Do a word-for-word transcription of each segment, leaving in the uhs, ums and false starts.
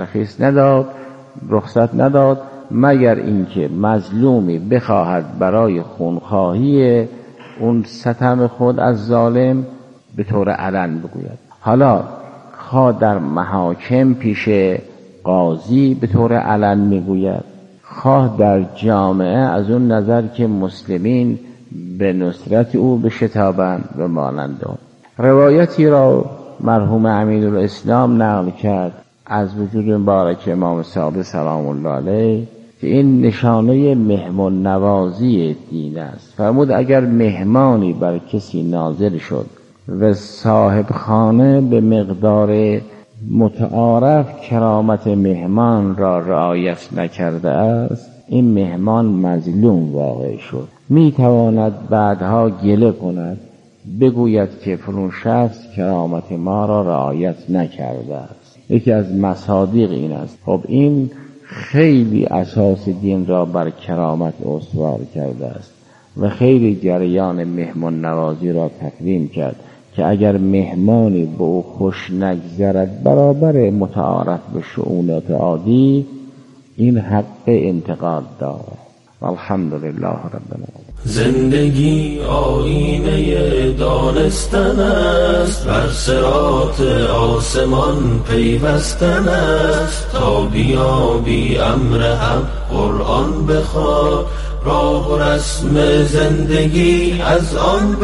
ترخیص نداد، رخصت نداد، مگر اینکه مظلومی بخواهد برای خونخواهی اون ستم خود از ظالم به طور علن بگوید. حالا خواه در محاکم پیش قاضی به طور علن میگوید، خواه در جامعه از اون نظر که مسلمین به نصرت او بشتابند و مانند اون. روایتی را مرحوم امینالاسلام نقل کرد از وجود مبارک امام صادق سلام الله علیه که این نشانه مهمان نوازی دین است. فرمود اگر مهمانی بر کسی نازل شد و صاحب خانه به مقدار متعارف کرامت مهمان را رعایت نکرده است، این مهمان مظلوم واقع شد. می تواند بعدها گله کند، بگوید که فلان شخص کرامت ما را رعایت نکرده است. یکی از مصادیق این است. خب این خیلی اساس دین را بر کرامت استوار کرده است و خیلی جریان مهمان نوازی را تکریم کرد که اگر مهمانی به او خوش نگذرد برابر متعارف به شؤونات عادی، این حق انتقاد دارد. الحمدلله رب العالمین. زندگی آینه دانستن است، بر صراط آسمان پیوستن است. تا بیابی امر حق قرآن بخوان، راه و رسم زندگی از آن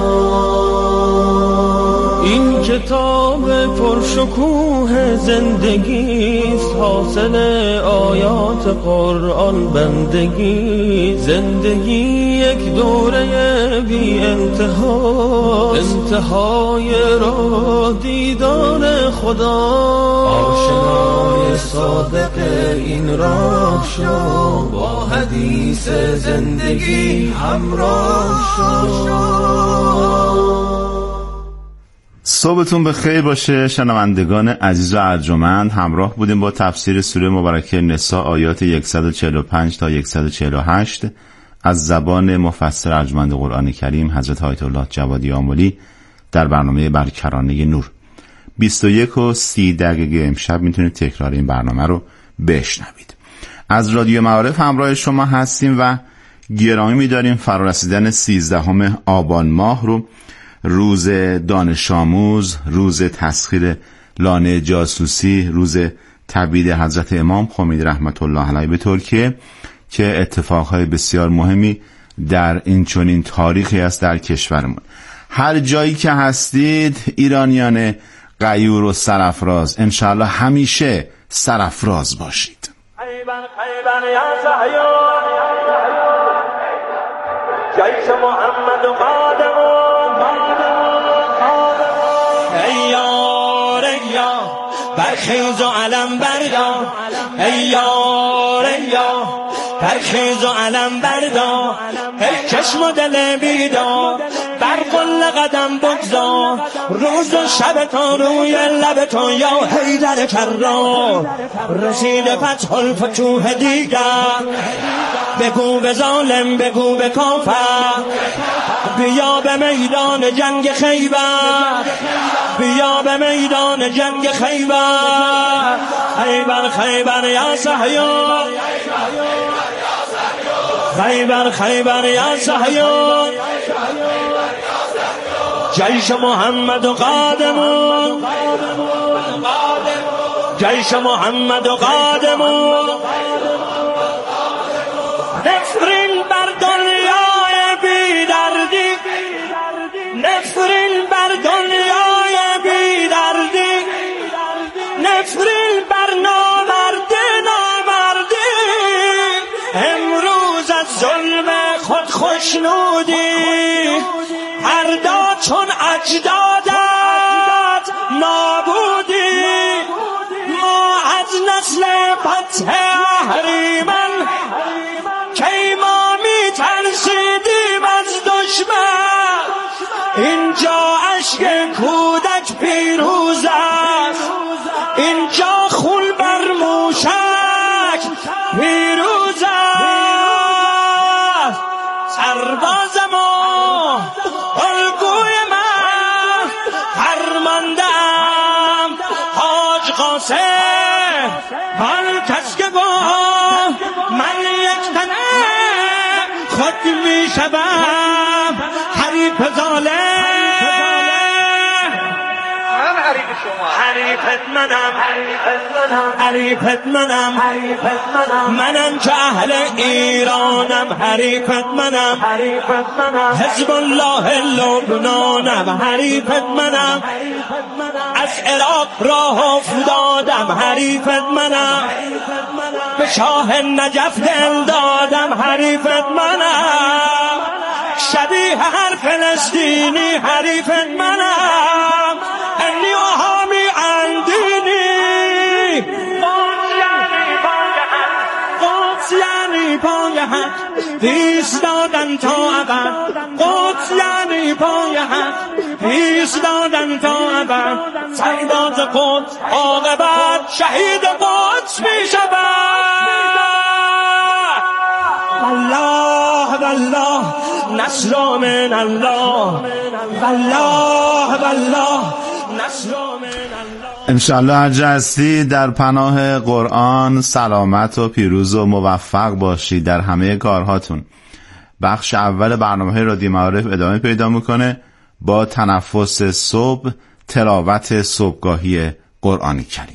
بدان. این کتاب پرشکوه زندگیست، حاصل آیات قرآن بندگی. زندگی یک دوره بی انتها، انتهای را دیدار خدا. آشنای صادق این راه شو، با حدیث زندگی همراه شو. صبحتون بخیر باشه شنوندگان عزیز و ارجمند. همراه بودیم با تفسیر سوره مبارکه نساء آیات صد و چهل و پنج تا صد و چهل و هشت از زبان مفسر ارجمند قرآن کریم حضرت آیت الله جوادی آملی در برنامه برکرانه نور. بیست و یک و سی دقیقه امشب میتونید تکرار این برنامه رو بشنوید. از رادیو معارف همراه شما هستیم و گرامی می‌داریم فرارسیدن سیزدهم آبان ماه رو، روز دانش آموز، روز تسخیر لانه جاسوسی، روز تبعید حضرت امام خمینی رحمت الله علیه به ترکیه که اتفاقهای بسیار مهمی در این چنین تاریخی است در کشورمون. هر جایی که هستید ایرانیان غیور و سرافراز، انشاءالله همیشه سرافراز باشید. جیش محمد و قادم ایار ایار برخیز و علم بردار، ایار ایار برخیز و علم بردار. ای چشم و دل بیدار بر قل قدم بگذار، روز و شب تا روی لب تو یا حیدر کرار. رسید فتح الفتوح دیگر، بگو به ظالم بگو به کافر، بیا به میدان جنگ خیبر، بیا به میدان جنگ خیبر. خیبر خیبر یا صهیون، خیبر خیبر یا صهیون. جیش محمد و قادمون، جیش محمد و قادمون. نفرین بر دنیای بی دردی، نفرین بر دنیای بی دردی، نفرین بر نامردی نامردی. امروز از ظلم خود خوشنودی، فردا چون اجدادت نابودی. ما از نسل فتح اهریمن کی ما می ترسیدیم از دشمن. اینجا اشک کودک پیروز است، اینجا خون بر موشک پیروز است. سرباز ما الگوی من فرماندم، حاج قاسم میشوم حریف ظالم حریفت منم حریفت منم منم که اهل ایرانم حریفت منم حزب الله لبنانم حریفت منم از عراق راه افتادم حریفت منم به شاه نجف دل دادم حریفت منم شبیه هر فلسطینی حریفت منم انی آهامی اندینی قدس یعنی پای حق ایستادن تا ابد قدس یعنی پای حق ایستادن تا ابد سرباز قدس عاقبت شهید قدس می شود والله والله نصر من الله والله والله نصر من الله. انشالله هر جا هستی در پناه قرآن سلامت و پیروز و موفق باشید در همه کارهاتون. بخش اول برنامه رادیو معارف ادامه پیدا میکنه با تنفس صبح، تلاوت صبحگاهی قرآن کریم.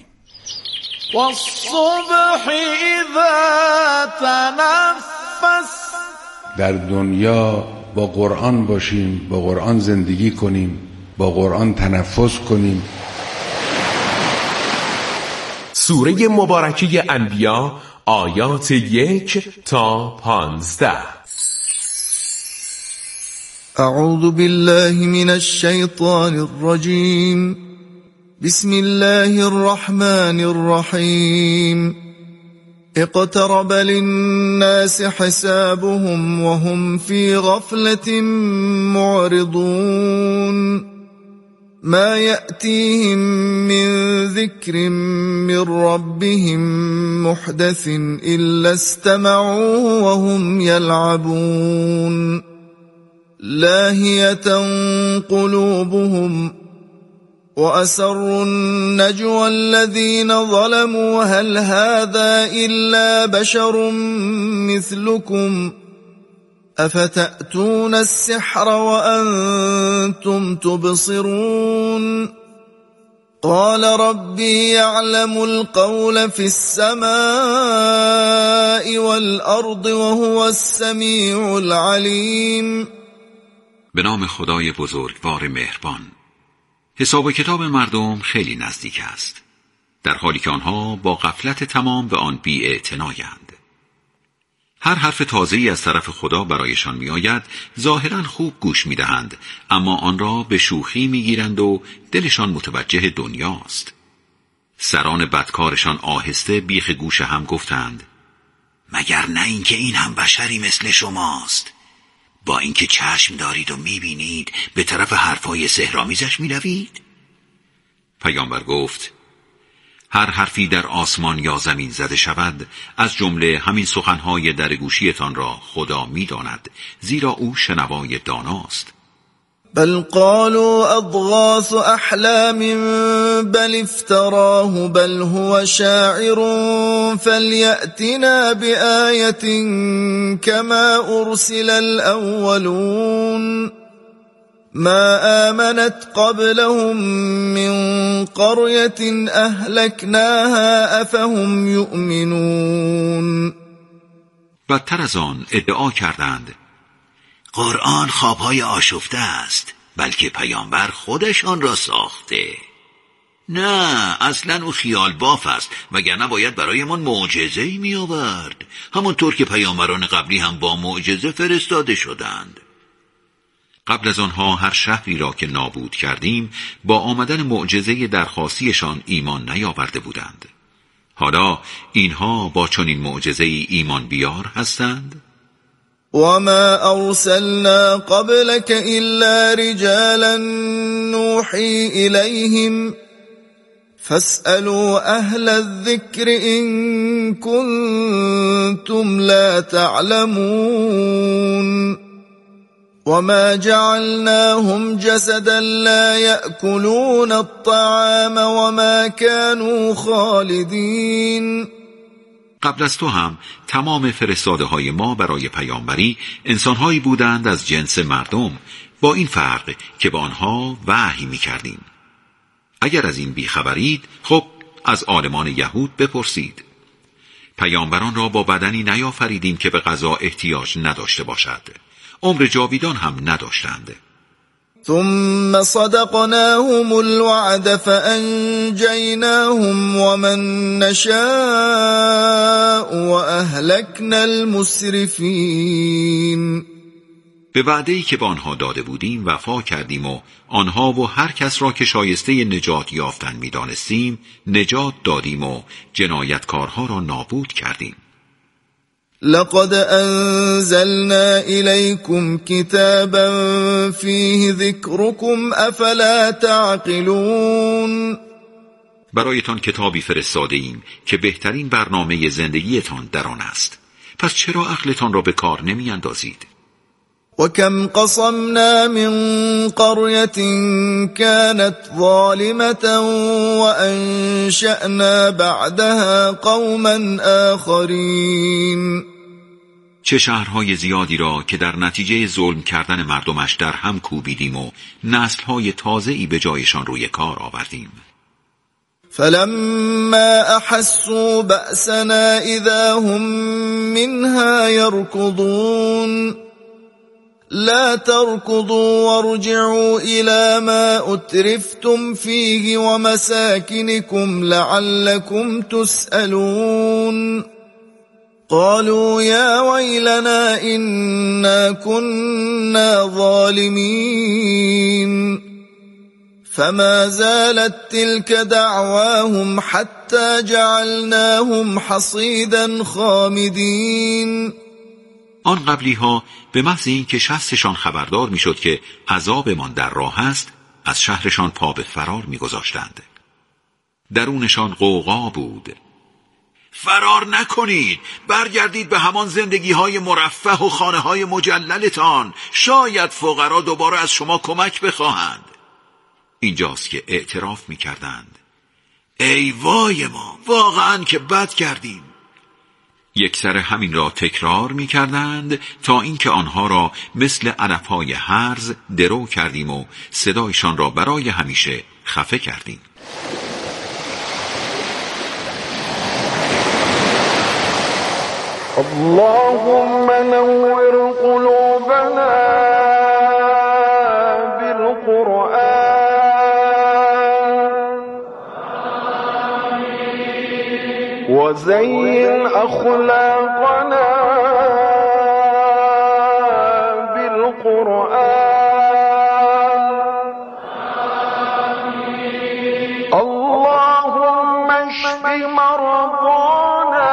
والصبح اذا تنفس. در دنیا با قرآن باشیم، با قرآن زندگی کنیم، با قرآن تنفس کنیم. سوره مبارکه انبیا آیات یک تا پانزده. اعوذ بالله من الشیطان الرجیم. بسم الله الرحمن الرحیم. اقترب للناس حسابهم وهم في غفلة معرضون. ما يأتيهم من ذكر من ربهم محدث إلا استمعوه وهم يلعبون. لاهية قلوبهم وأسروا النجوى الذين ظلموا هل هذا إلا بشر مثلكم أفتأتون السحر وأنتم تبصرون. قال ربي يعلم القول في السماء والأرض وهو السميع العليم. به نام خدای بزرگوار مهربان. حساب و کتاب مردم خیلی نزدیک است، در حالی که آنها با غفلت تمام به آن بی‌اعتنایند. هر حرف تازه‌ای از طرف خدا برایشان میآید، ظاهراً خوب گوش میدهند، اما آن را به شوخی میگیرند و دلشان متوجه دنیاست. سران بدکارشان آهسته بیخ گوش هم گفتند: مگر نه اینکه این هم بشری مثل شماست؟ با اینکه چشم دارید و میبینید به طرف حرفای سحرآمیزش میروید؟ پیامبر گفت: هر حرفی در آسمان یا زمین زده شود، از جمله همین سخنهای در گوشیتان را خدا میداند، زیرا او شنوای داناست. بل قالوا اضغاث احلام بل افتراه بل هو شاعر فليأتنا بآية كما ارسل الاولون. ما آمنت قبلهم من قرية أهلكناها أفهم يؤمنون. بدتر از آن ادعا کردند: قرآن خوابهای آشفته است، بلکه پیامبر خودشان را ساخته. نه، اصلا او خیال باف است، وگرنه باید برایمان معجزه‌ای می آورد، همانطور که پیامبران قبلی هم با معجزه فرستاده شدند. قبل از آنها هر شهری را که نابود کردیم با آمدن معجزه درخواستیشان ایمان نیاورده بودند. حالا اینها با چنین معجزه ایمان بیار هستند؟ وما ارسلنا قبلك الا رجالا نوحي اليهم فاسألوا اهل الذكر ان كنتم لا تعلمون. وما جعلناهم جسدا لا يأكلون الطعام وما كانوا خالدين. قبل از تو هم تمام فرستاده های ما برای پیامبری انسانهایی بودند از جنس مردم، با این فرق که با آنها وحی می کردیم. اگر از این بیخبرید، خب از عالمان یهود بپرسید. پیامبران را با بدنی نیافریدیم که به غذا احتیاج نداشته باشد، عمر جاویدان هم نداشتند. ثم صدقناهم الوعد فأنجيناهم ومن نشاء وأهلكنا المسرفين. به وعده‌ای که به آنها داده بودیم وفا کردیم و آنها و هر کس را که شایسته نجات یافتن می‌دانستیم نجات دادیم و جنایتکارها را نابود کردیم. لقد أنزلنا إليكم كتابا فيه ذكركم أفلا تعقلون. برایتان کتابی فرستاده ایم که بهترین برنامه زندگیتان در آن است، پس چرا عقلتان را به کار نمی اندازید؟ وكم قصمنا من قرية كانت ظالمة وأنشأنا بعدها قوما آخرين. چه شهرهای زیادی را که در نتیجه ظلم کردن مردمش در هم کوبیدیم و نسلهای تازه‌ای به جایشان روی کار آوردیم. فلما أحسوا بأسنا إذا هم منها يركضون. لا تركضوا وارجعوا إلى ما أترفتم فيه ومساكنكم لعلكم تسألون. قالوا يا ويلنا إنا كنا ظالمين. فما زالت تلك دعواهم حتى جعلناهم حصيدا خامدين. آن قبلی ها به محض این که شستشان خبردار می شد که عذابمان در راه است، از شهرشان پا به فرار می گذاشتند. درونشان غوغا بود. فرار نکنید، برگردید به همان زندگی های مرفه و خانه های مجللتان، شاید فقرا دوباره از شما کمک بخواهند. اینجاست که اعتراف می کردند. ای وای ما، واقعا که بد کردیم. یک سر همین را تکرار می کردند تا اینکه آنها را مثل علفهای هرز درو کردیم و صدایشان را برای همیشه خفه کردیم. اللهم نور قلوبنا بالقرآن وزين أخلاقنا بالقرآن. اللهم اشف مرضانا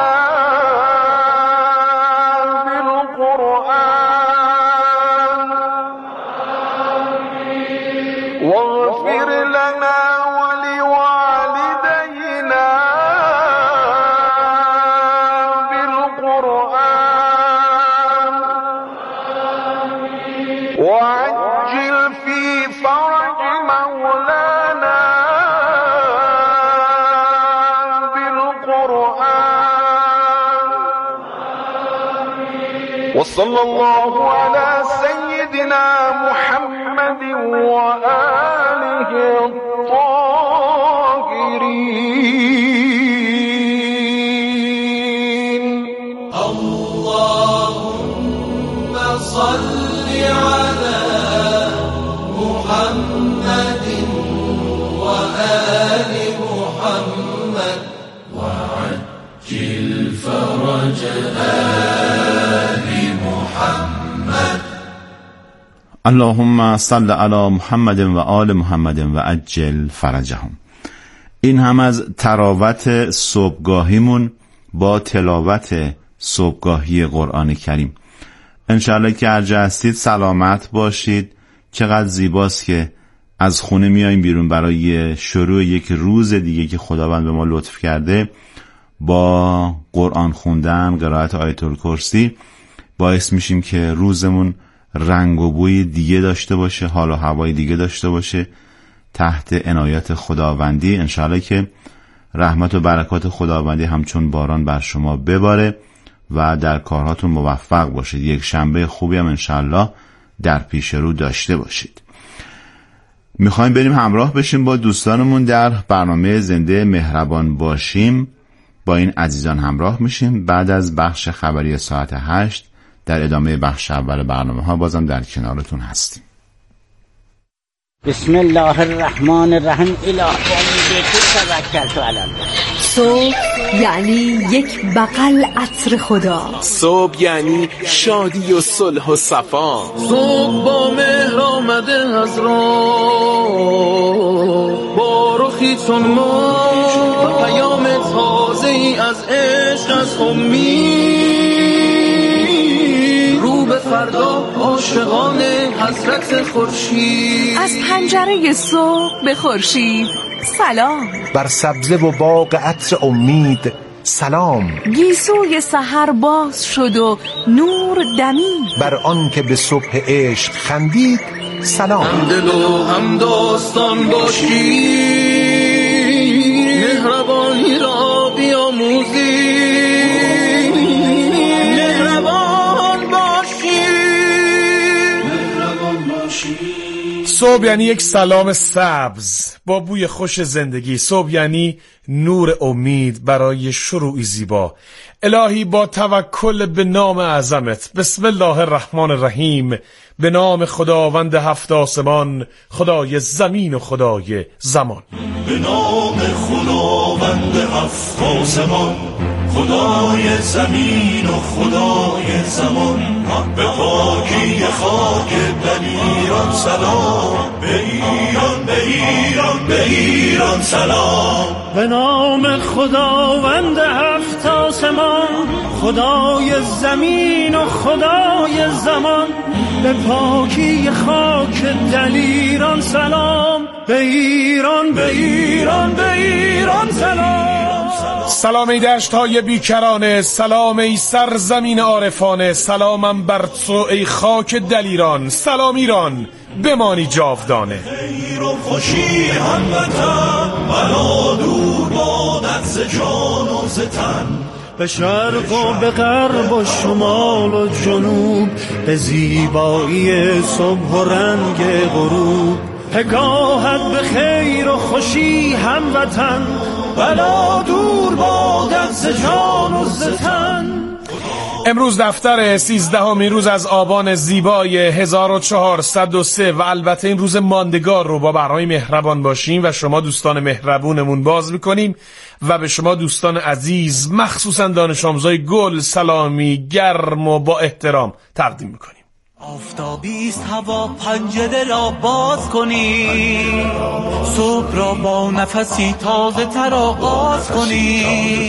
بالقرآن واغفر لنا ولوالدينا وعجل في فرج مولانا بالقرآن. وصلى الله على سيدنا محمد وآله الطاهرين. اللهم صل على محمد وآل محمد وعجل فرج آل محمد. اللهم صل على محمد و آل محمد و عجل فرجهم. این هم از تراوت صبحگاهیمون با تلاوت صبحگاهی قرآن کریم. انشالله که هر جا هستید سلامت باشید. چقدر زیباست که از خونه میاییم بیرون برای شروع یک روز دیگه که خداوند به ما لطف کرده، با قرآن خوندن، قرائت آیت الکرسی باعث میشیم که روزمون رنگ و بوی دیگه داشته باشه، حال و هوای دیگه داشته باشه، تحت عنایت خداوندی. انشالله که رحمت و برکات خداوندی همچون باران بر شما بباره و در کارهاتون موفق باشید. یک شنبه خوبی هم انشالله در پیش رو داشته باشید. میخوایم بریم همراه بشیم با دوستانمون در برنامه زنده مهربان باشیم. با این عزیزان همراه میشیم. بعد از بخش خبری ساعت هشت در ادامه بخش اول برنامه ها بازم در کنارتون هستیم. بسم الله الرحمن الرحیم. اله توکلت علی الله. صبح یعنی یک بغل عطر خدا. صبح یعنی شادی و صلح و صفا. صبح با مهر آمده از راه، با رخی چون ما پیام تازه ای از عشق، از امید رو به فردا عاشقان حضرت خورشید. از پنجره صبح به خورشید سلام. بر سبزه و باغ عطر امید سلام. گیسوی سحر باز شد و نور دمید. بر آن که به صبح عشق خندید سلام. هم دل و هم داستان باشی، مهربانی را بیاموزی، مهربان باشی، مهربان باشی. صبح یعنی یک سلام سبز با بوی خوش زندگی. صبح یعنی نور امید برای شروعی زیبا. الهی با توکل به نام اعظمت، بسم الله الرحمن الرحیم، به نام خداوند هفت آسمان، خدای زمین و خدای زمان. به نام خداوند هفت آسمان، خدای زمین و خدای زمان. به پاکی خاک دلیران سلام، به ایران به ایران به ایران سلام. به نام خداوند هفت آسمان، خدای زمین و خدای زمان. به پاکی خاک دلیران سلام، به ایران به ایران به ایران سلام. سلام ای دشت های بیکرانه، سلام ای سرزمین عارفانه، سلامم بر تو ای خاک دلیران. سلام ایران، بمانی جاودانه. خیر و خوشی هموطن، بلا دور بادت ز جان و ز تن. به شرق و به غرب و شمال و جنوب، به زیبایی صبح و رنگ غروب. پگاهت به خیر و خوشی هموطن، بلا دور بادت ز جان و ز تن. امروز دفتر سیزدهمین روز از آبان زیبای هزار و چهارصد و سه و البته این روز ماندگار رو با برنامه مهربان باشیم و شما دوستان مهربونمون باز میکنیم و به شما دوستان عزیز مخصوصا دانش آموزای گل سلامی گرم و با احترام تقدیم میکنیم. آفتابیست هوا، پنجره را باز کنی، صبح را با نفسی تازه تر آغاز کنی.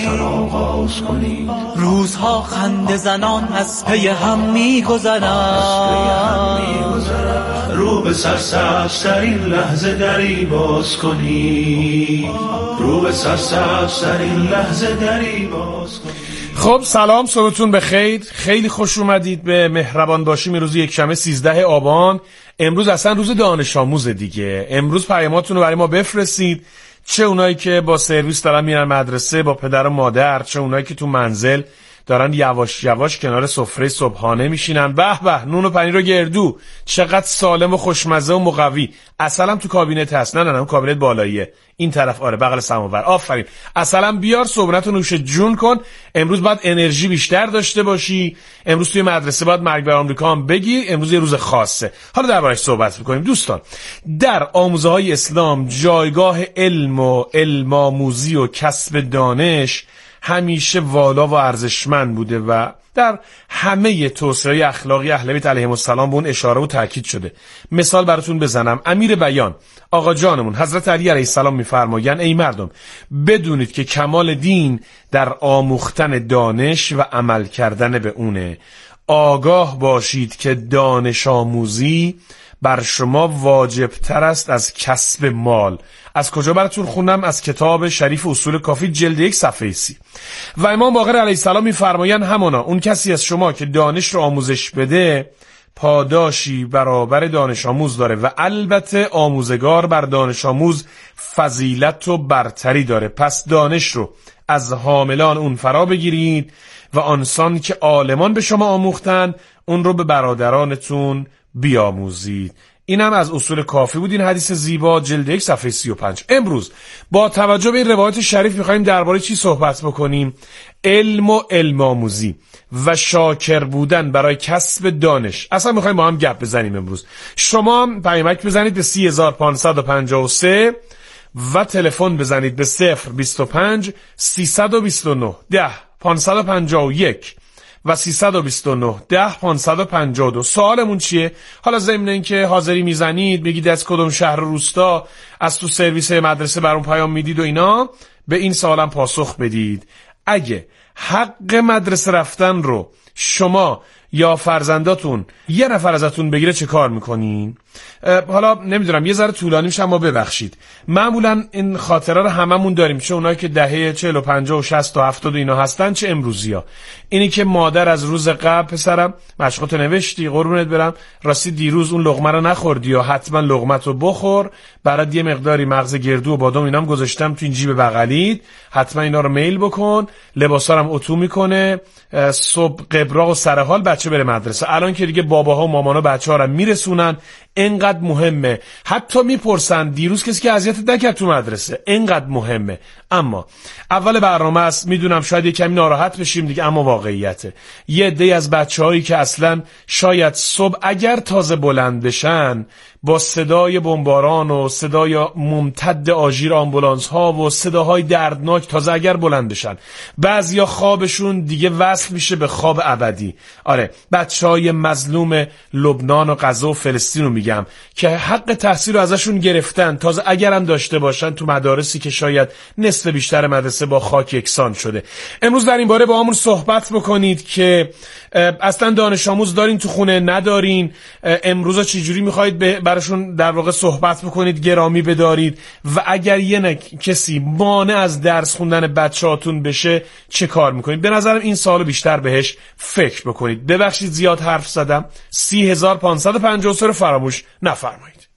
روزها خنده زنان از پی هم می گذرند، رو به سرسبز ترین لحظه دری باز کنی، رو به سرسبز ترین لحظه دری باز کنی. خب سلام، صبحتون بخیر. خیلی خوش اومدید به مهربان باشیم. روز یکشنبه سیزده آبان. امروز اصلا روز دانش آموز دیگه. امروز پیاماتون رو برای ما بفرستید، چه اونایی که با سرویس دارن میرن مدرسه با پدر و مادر، چه اونایی که تو منزل دارن یواش یواش کنار سفره صبحانه میشینن. به به، نون و پنیر و گردو چقدر سالم و خوشمزه و مقوی. اصلا تو کابینت هست. نه نه نه اون کابینت بالاییه این طرف، آره بغل سماور. آفرین، اصلا بیار صبحونتو نوش جون کن. امروز باید انرژی بیشتر داشته باشی. امروز توی مدرسه باید مرگ بر آمریکا هم بگی. امروز یه روز خاصه. حالا دربارش صحبت می‌کنیم دوستان. در آموزه‌های اسلام جایگاه علم و علم آموزی و کسب دانش همیشه والا و ارزشمند بوده و در همه توصیه‌های اخلاقی اهل بیت علیهم السلام به اون اشاره و تاکید شده. مثال براتون بزنم. امیر بیان آقا جانمون حضرت علی علیه السلام می‌فرمایند ای مردم، بدونید که کمال دین در آموختن دانش و عمل کردن به اونه. آگاه باشید که دانش آموزی بر شما واجب تر است از کسب مال. از کجا براتون خوندم؟ از کتاب شریف اصول کافی جلد یک صفحه سی. و امام باقر علیه السلام میفرمایند همانا اون کسی از شما که دانش رو آموزش بده پاداشی برابر دانش آموز داره و البته آموزگار بر دانش آموز فضیلت و برتری داره. پس دانش رو از حاملان اون فرا بگیرید و آنسان که عالمان به شما آموختن اون رو به برادرانتون بیاموزید. این هم از اصول کافی بود. این حدیث زیبا جلد یک صفحه سی و پنج. امروز با توجه به این روایت شریف میخواییم درباره چی صحبت بکنیم؟ علم و علم آموزی و شاکر بودن برای کسب دانش. اصلا میخواییم با هم گپ بزنیم امروز. شما هم پیامک بزنید به سی هزار و پانصد و پنجاه و سه و تلفن بزنید به صفر بیست و پنج سیصد و بیست و نه ده پانصد و پنجاه و یک و سیصد و بیست و نه ده پانصد و پنجاه و دو. سوالمون چیه؟ حالا ضمن اینکه حاضری میزنید بگید از کدوم شهر روستا از تو سرویس مدرسه برام پیام میدید و اینا، به این سوالم پاسخ بدید. اگه حق مدرسه رفتن رو شما یا فرزنداتون یه نفر ازتون بگیره چه کار میکنین؟ حالا نمیدونم، یه ذره طولانی میشه اما ببخشید. معمولا این خاطره رو هممون داریم، چه اونایی که دهه چهل و پنجاه و شصت و هفتاد و اینا هستن، چه امروزیا. اینی که مادر از روز قبل پسرم مشقاتو نوشتی قربونت برم، راستی دیروز اون لقمه رو نخوردی یا حتما لقمتو بخور، برات یه مقداری مغز گردو و بادام اینام گذاشتم تو این جیب بغلیت، حتما اینا رو میل بکن. لباسا هم اتو میکنه، صبح قبراق و سرحال بچه بره مدرسه. الان که دیگه باباها و مامانا بچه‌ها رو میرسونن، اینقدر مهمه. حتی میپرسن دیروز کسی که اذیتت نکرد تو مدرسه، اینقدر مهمه. اما اول برنامه است، میدونم شاید یه کمی ناراحت بشیم دیگه، اما واقعیته. یه عده‌ای از بچه‌هایی که اصلا شاید صبح اگر تازه بلند بشن با صدای بمباران و صدای ممتد آژیر آمبولانس ها و صداهای دردناک تازه اگر بلند بشن، بعضیا خوابشون دیگه وصل میشه به خواب ابدی. آره، بچهای مظلوم لبنان و غزه و فلسطین رو میگم که حق تحصیل رو ازشون گرفتن، تازه اگرم داشته باشن تو مدارسی که شاید نصف بیشتر مدرسه با خاک یکسان شده. امروز در این باره با همون صحبت بکنید که اصلا دانش آموز دارین تو خونه ندارین، امروز چجوری میخواید براشون در واقع صحبت بکنید، گرامی بدارید، و اگر یه نک کسی مانع از درس خوندن بچه‌هاتون بشه چه کار میکنید؟ به نظرم این سوالو بیشتر بهش فکر بکنید. ببخشید زیاد حرف زدم. سی هزار و پانصد و پنجاه و سه رو فراموش نفرمایید.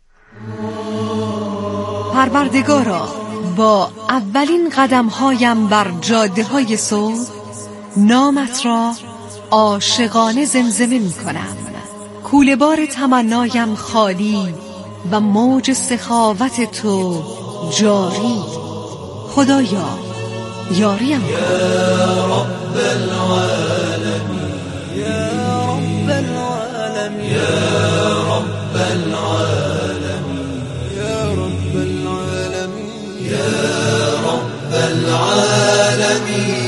پروردگارا، با اولین قدم‌هایم بر جاده‌های صبح نامت را عاشقانه زمزمه می‌کنم. کوله بار تمنایم خالی و موج سخاوت تو جاری. خدایا یاریم کن. یا رب العالمین، یا رب العالمین، یا رب العالمین، یا رب العالمین، یا رب العالمین.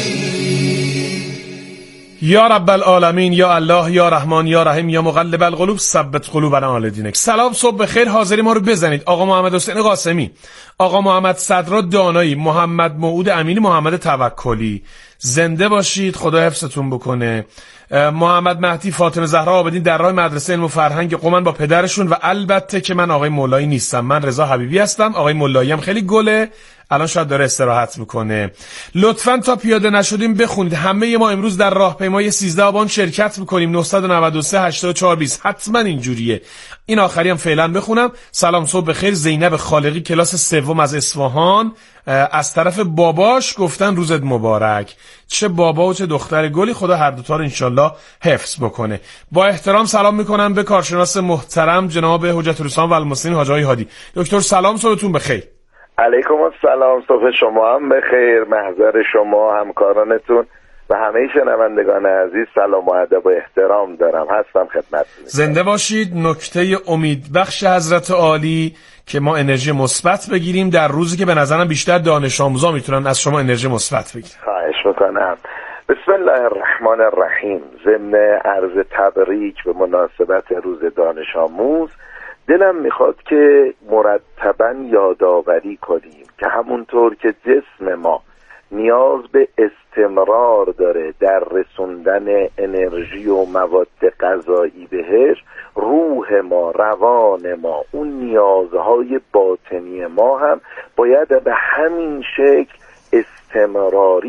یا رب العالمین، یا الله، یا رحمان، یا رحیم، یا مقلب القلوب ثبت قلوبنا علی دینک. سلام، صبح بخیر. حاضری ما رو بزنید. آقا محمد حسین قاسمی، آقا محمد صدرا دانایی، محمد موعود امینی، محمد توکلی، زنده باشید، خدا حفظتون بکنه. محمد مهدی، فاطمه زهرا آبدین در راه مدرسه علم و فرهنگ قم با پدرشون، و البته که من آقای مولایی نیستم، من رضا حبیبی هستم. آقای مولایی هم خیلی گله، الان شاید داره استراحت میکنه. لطفاً تا پیاده نشدیم بخونید. همه ما امروز در راهپیمایی سیزده آبان شرکت میکنیم. نه نه سه هشتاد و چهار بیست. حتما اینجوریه. این آخری هم فعلا بخونم. سلام، صبح بخیر. زینب خالقی، کلاس سوم از اصفهان، از طرف باباش گفتن روزت مبارک. چه بابا و چه دختر گلی، خدا هر دوتا رو انشالله حفظ بکنه. با احترام سلام میکنم به کارشناس محترم جناب حجت الاسلام و المسلمین حاج آقای هادی. دکتر سلام، صبحتون بخیر. علیکم السلام، صبح شما هم بخیر. محضر شما، همکارانتون و همه شنوندگان عزیز سلام و ادب و احترام دارم. هستم خدمتتون. زنده باشید. نکته امید بخش حضرت عالی که ما انرژی مثبت بگیریم در روزی که به نظرم بیشتر دانش آموزا میتونن از شما انرژی مثبت بگیرن. خواهش میکنم. بسم الله الرحمن الرحیم. ضمن عرض تبریک به مناسبت روز دانش آموز، دلم میخواد که مرتباً یادآوری کنیم که همونطور که جسم ما نیاز به استمرار داره در رسوندن انرژی و مواد غذایی بهش، روح ما، روان ما، اون نیازهای باطنی ما هم باید به همین شکل استمراری بهش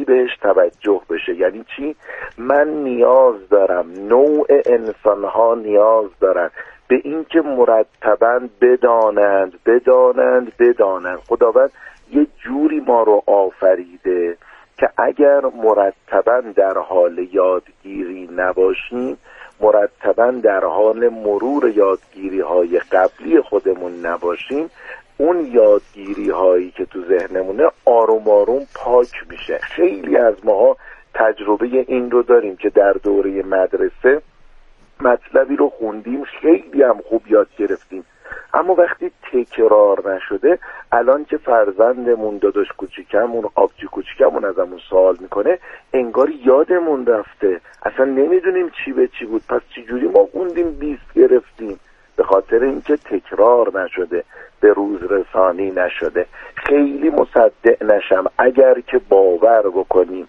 توجه بشه. یعنی چی؟ من نیاز دارم، نوع انسانها نیاز دارن به این که مرتباً بدانند بدانند بدانند. خداوند یه جوری ما رو آفریده که اگر مرتباً در حال یادگیری نباشیم، مرتباً در حال مرور یادگیری های قبلی خودمون نباشیم، اون یادگیری هایی که تو ذهنمونه آروم آروم پاک میشه. خیلی از ماها تجربه این رو داریم که در دوره مدرسه مطلبی رو خوندیم، خیلی هم خوب یاد گرفتیم، اما وقتی تکرار نشده، الان که فرزندمون، داداش کوچیکمون، آبجی کوچیکمون ازمون سوال میکنه، انگار یادمون رفته، اصلا نمیدونیم چی به چی بود. پس چجوری ما خوندیم بیست گرفتیم؟ به خاطر اینکه تکرار نشده، به روز رسانی نشده. خیلی مصدق نشم اگر که باور بکنیم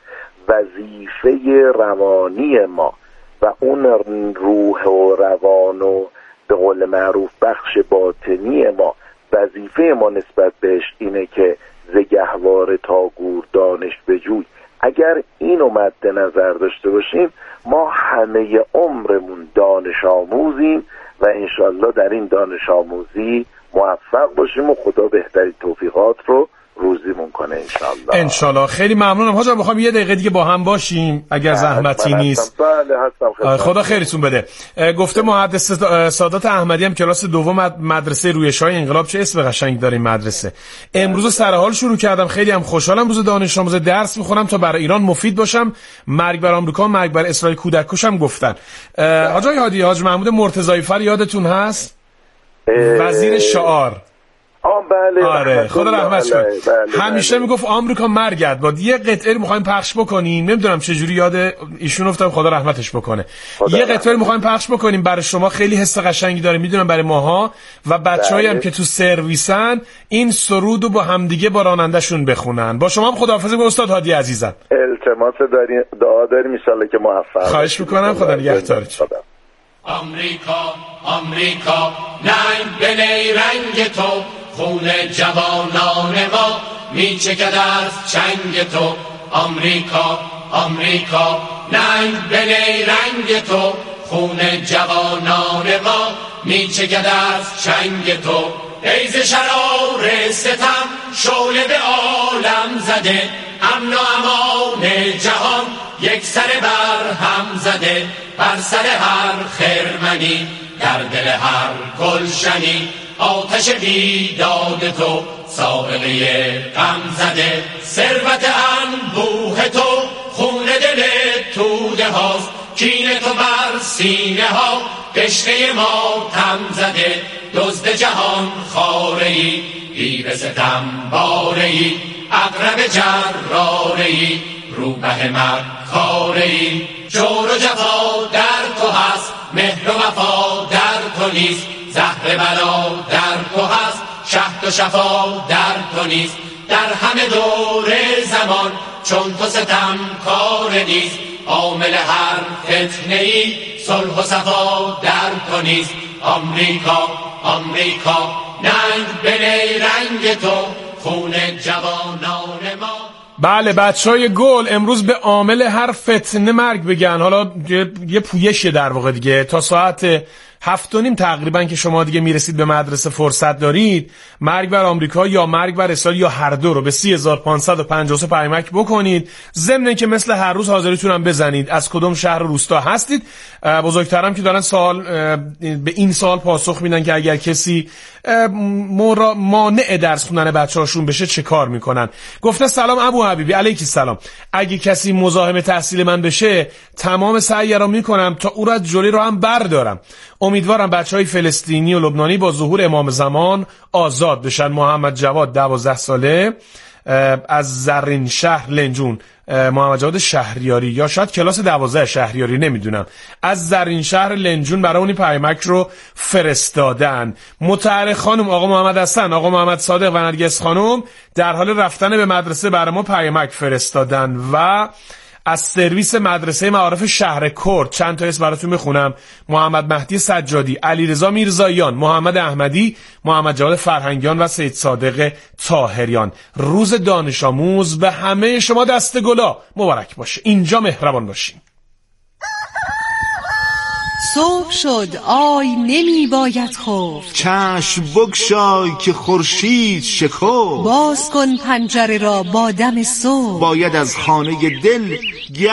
وظیفه روانی ما و اون روح و روان و به قول معروف بخش باطنی ما، وظیفه ما نسبت بهش اینه که ز گهواره تا گور دانش بجوی. اگر اینو مد نظر داشته باشیم، ما همه عمرمون دانش آموزیم و انشالله در این دانش آموزی موفق باشیم و خدا بهترین توفیقات رو روزیمون کنه انشالله. انشالله. خیلی ممنونم حاج. میخوام یه دقیقه دیگه با هم باشیم اگر زحمتی نیست. بله هستم. خدا خیرتون بده. گفته محدث سادات احمدی هم کلاس دوم مدرسه رویش‌های انقلاب. چه اسم قشنگ داره این مدرسه. امروز سر حال شروع کردم، خیلی هم خوشحالم. روز دانش آموز درس میخونم تا برای ایران مفید باشم. مرگ بر آمریکا، مرگ بر اسرائیل کودکش هم گفتن. حاج هادی، حاج محمود مرتضایی فر یادتون هست؟ وزیر شعار. آه بله. آره خدا رحمتش کنه. همیشه میگفت آمریکا مرگت باد. یه قطعه میخوایم پخش بکنیم، نمیدونم چه جوری یاد ایشون افتادم، خدا رحمتش بکنه. یه قطعه میخوایم پخش بکنیم برای شما، خیلی حس قشنگی داره، میدونم برای ماها و بچه‌ای هم که تو سرویسن این سرودو با همدیگه با راننده‌شون بخونن. با شما هم خداحافظی با استاد هادی عزیزم. التماس داریم، دعا داریم ان شاءالله که موفق. خواهش میکنم. خدا نگهدارتون. آمریکا آمریکا ننگ به نیرنگ تو، خون جوانان ما میچکد از چنگ تو. آمریکا آمریکا ننگ به نیرنگ تو، خون جوانان ما میچکد از چنگ تو. ای ز شرار ستم شعله به عالم زده، امن و امان جهان یک سر بر هم زده. بر سر هر خرمنی، در دل هر گلشنی، آتش بیداد تو سائقه غم زده. ثروت انبوه تو خون دل توده هاست، کین تو بر سینه ها دشنه ماتم زده. دزد جهان خاره‌ای، دیو ستم باره‌ای، عقرب جراره‌ای، روبه مکاره‌ای. جور و جفا در تو هست، مهر و وفا در تو نیست. زهر بلا در تو هست، شهد و شفا در تو نیست. در همه دور زمان چون تو ستم کار نیست. عامل هر فتنه‌ای صلح و صفا در تو نیست. آمریکا آمریکا ننگ به نیرنگ تو، خون جوانان ما. بله بچهای گل امروز به عامل هر فتنه مرگ بگن. حالا یه پویشه در واقع دیگه. تا ساعت هفت و نیم تقریبا که شما دیگه میرسید به مدرسه فرصت دارید، مرگ بر آمریکا یا مرگ بر اسرائیل یا هر دو رو به سی هزار و پانصد و پنجاه و سه پیامک بکنید. ضمن که مثل هر روز حاضریتون هم بزنید از کدوم شهر و روستا هستید. بزرگترم که دارن سوال به این سوال پاسخ میدن که اگر کسی مانع درس خوندن بچه‌هاشون بشه چه کار میکنن. گفته سلام ابو حبیبی. علیکی سلام. اگه کسی مزاحم تحصیل من بشه تمام سعی را میکنم تا او را جلوی رو هم بردارم. امیدوارم بچهای فلسطینی و لبنانی با ظهور امام زمان آزاد بشن. محمد جواد دوازده ساله از زرین شهر لنجون. محمد جواد شهریاری یا شاید کلاس دوازده شهریاری، نمیدونم، از زرین شهر لنجون برای اونی پیامک رو فرستادن. مطهر خانم، آقا محمد حسن، آقا محمد صادق و نرگس خانم در حال رفتن به مدرسه برای ما پیامک فرستادن. و از سرویس مدرسه معارف شهر کرد چند تا اسم براتون میخونم: محمد مهدی سجادی، علیرضا میرزاییان، محمد احمدی، محمد جواد فرهنگیان و سید صادق طاهریان. روز دانش آموز به همه شما دست گلا مبارک باشه. اینجا مهربان باشین. صبح شد آی نمی باید خفت، چشم بگشای که خورشید شکفت. باز کن پنجره را با دم صبح، باید از خانه دل